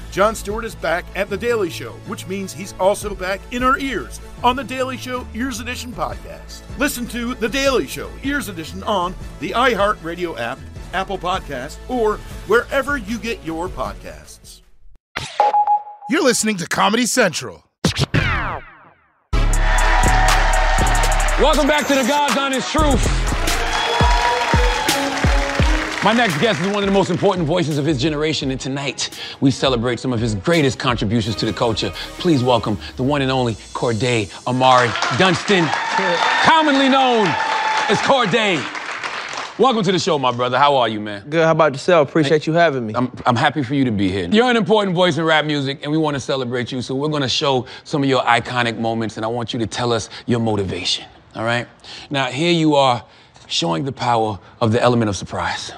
Jon Stewart is back at The Daily Show, which means he's also back in our ears on The Daily Show Ears Edition podcast. Listen to The Daily Show Ears Edition on the iHeartRadio app, Apple Podcasts, or wherever you get your podcasts. You're listening to Comedy Central. Welcome back to The God's Honest Truth. My next guest is one of the most important voices of his generation, and tonight we celebrate some of his greatest contributions to the culture. Please welcome the one and only Corday Amari Dunston, commonly known as Corday. Welcome to the show, my brother. How are you, man? Good. How about yourself? Appreciate you having me. I'm happy for you to be here. You're an important voice in rap music, and we want to celebrate you, so we're going to show some of your iconic moments, and I want you to tell us your motivation, all right? Now, here you are showing the power of the element of surprise.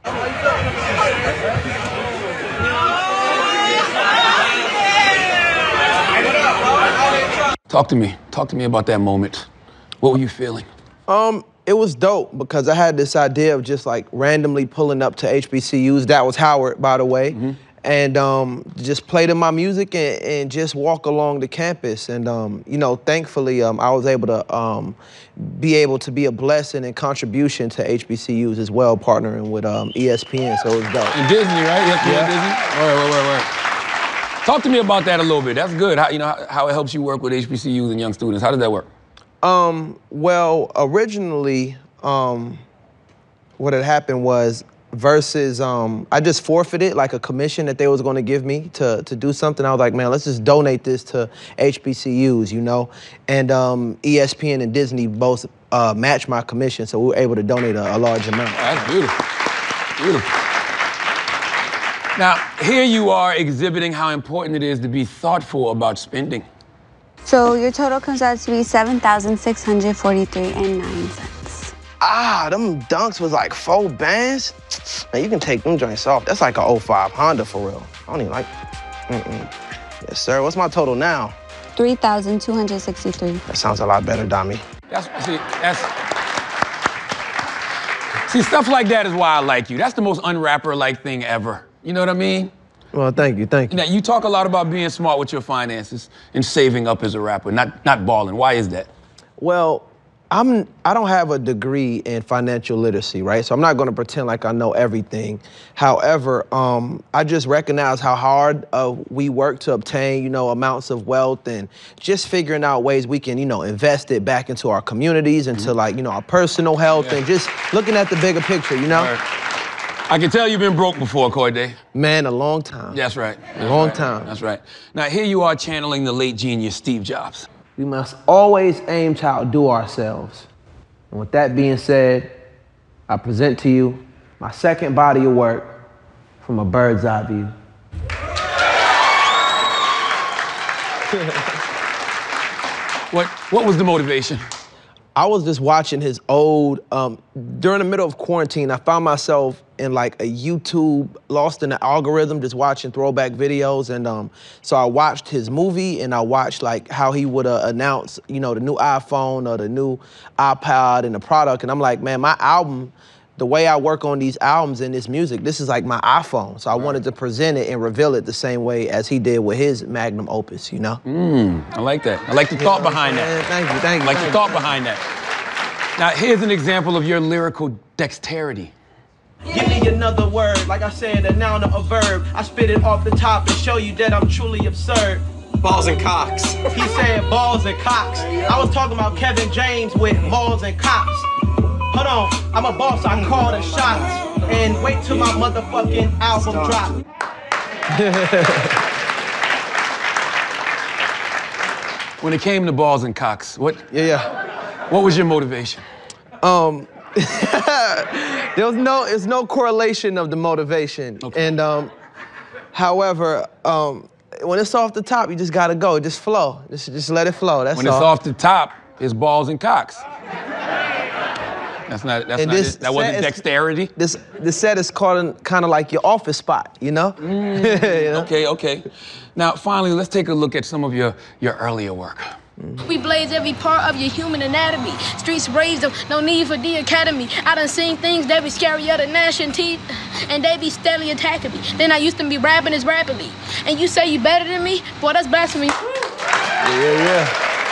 Talk to me about that moment. What were you feeling? It was dope because I had this idea of just like randomly pulling up to HBCUs. That was Howard, by the way. Mm-hmm. And just play to my music and just walk along the campus. And, you know, thankfully, I was able to be a blessing and contribution to HBCUs as well, partnering with ESPN, so it was dope. And Disney, right? ESPN, yeah. Disney? Right. Talk to me about that a little bit. That's good. How it helps you work with HBCUs and young students. How does that work? Well, originally, what had happened was versus I just forfeited like a commission that they was gonna give me to do something. I was like, man, let's just donate this to HBCUs, you know? And ESPN and Disney both matched my commission, so we were able to donate a large amount. Oh, that's beautiful. Beautiful. Now, here you are exhibiting how important it is to be thoughtful about spending. So your total comes out to be $7,643.09. Them dunks was like 4 bands. Man, you can take them joints off. That's like a 05 Honda for real. I don't even like, Yes, sir. What's my total now? $3,263. That sounds a lot better, Dami. See, stuff like that is why I like you. That's the most unrapper-like thing ever. You know what I mean? Well, thank you. Now, you talk a lot about being smart with your finances and saving up as a rapper, not balling. Why is that? Well, I don't have a degree in financial literacy, right? So I'm not gonna pretend like I know everything. However, I just recognize how hard we work to obtain, you know, amounts of wealth, and just figuring out ways we can, you know, invest it back into our communities, into like, you know, our personal health, and just looking at the bigger picture, you know? Right. I can tell you've been broke before, Corday. Man, a long time. That's right. A long time. That's right. Now, here you are channeling the late genius Steve Jobs. We must always aim to outdo ourselves. And with that being said, I present to you my second body of work from a bird's eye view. What was the motivation? I was just watching his old, during the middle of quarantine, I found myself in like a YouTube, lost in the algorithm, just watching throwback videos. And so I watched his movie, and I watched like how he would announce, you know, the new iPhone or the new iPod and the product. And I'm like, man, my album, the way I work on these albums and this music, this is like my iPhone. So I wanted to present it and reveal it the same way as he did with his magnum opus, you know? I like that. I like the thought behind that. Thank you. I like the thought behind that. Now, here's an example of your lyrical dexterity. Give me another word, like I said, a noun or a verb. I spit it off the top and show you that I'm truly absurd. Balls and cocks. He said balls and cocks. I was talking about Kevin James with balls and cocks. Hold on, I'm a boss, I call the shots. And wait till my motherfucking album drop. When it came to balls and cocks, what was your motivation? There's no correlation of the motivation. Okay. And however, when it's off the top, you just gotta go, just flow. Just let it flow, that's all. When it's off the top, it's balls and cocks. That wasn't dexterity? This set is called kind of like your office spot, you know? You know? Okay. Now, finally, let's take a look at some of your earlier work. We blaze every part of your human anatomy. Streets raised them, no need for the academy. I done seen things that be scarier than gnashing teeth, and they be steadily attacking me. Then I used to be rapping as rapidly. And you say you better than me? Boy, that's blasphemy. Yeah.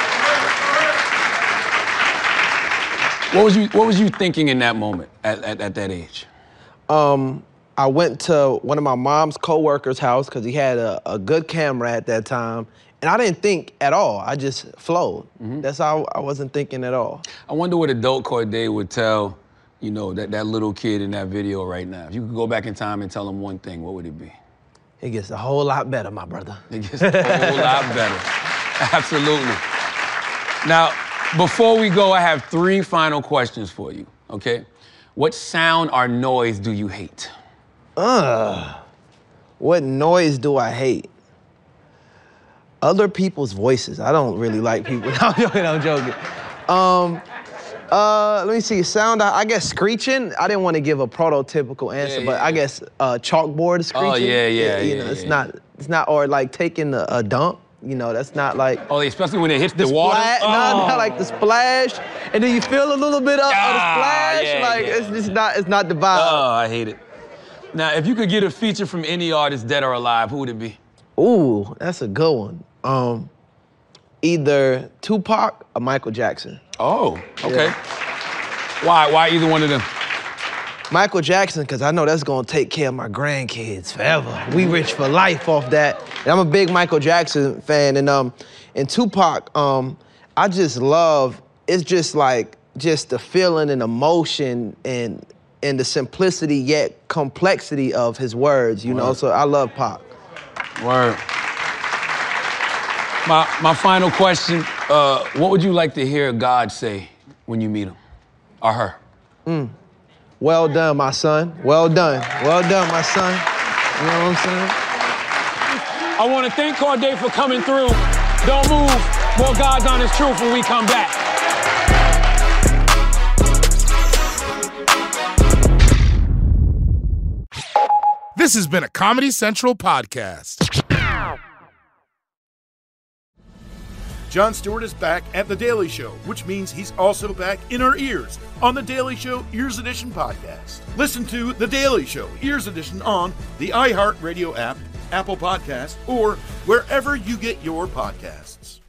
What was you thinking in that moment at that age? I went to one of my mom's co-workers' house because he had a good camera at that time. And I didn't think at all. I just flowed. That's how I wasn't thinking at all. I wonder what adult Corday would tell, you know, that little kid in that video right now. If you could go back in time and tell him one thing, what would it be? It gets a whole lot better, my brother. It gets a whole lot better. Absolutely. Now, before we go, I have 3 final questions for you, okay? What sound or noise do you hate? What noise do I hate? Other people's voices. I don't really like people. No, I'm joking. Let me see. Sound, I guess screeching. I didn't want to give a prototypical answer, but I guess chalkboard screeching. Oh, yeah. You know, it's not, or like taking a dump. You know, that's not like. Oh, especially when it hits the water? Not like the splash, and then you feel a little bit of the splash. It's not the vibe. Oh, I hate it. Now, if you could get a feature from any artist, dead or alive, who would it be? Ooh, that's a good one. Either Tupac or Michael Jackson. Oh, okay. Yeah. Why either one of them? Michael Jackson, because I know that's gonna take care of my grandkids forever. We rich for life off that. And I'm a big Michael Jackson fan. And Tupac, I just love, it's just like, just the feeling and emotion and the simplicity yet complexity of his words, you know? So I love Pac. Word. My final question, what would you like to hear God say when you meet him, or her? Well done, my son. Well done. Well done, my son. You know what I'm saying? I want to thank Corday for coming through. Don't move. More God's honest truth when we come back. This has been a Comedy Central podcast. Jon Stewart is back at The Daily Show, which means he's also back in our ears on The Daily Show Ears Edition podcast. Listen to The Daily Show Ears Edition on the iHeartRadio app, Apple Podcasts, or wherever you get your podcasts.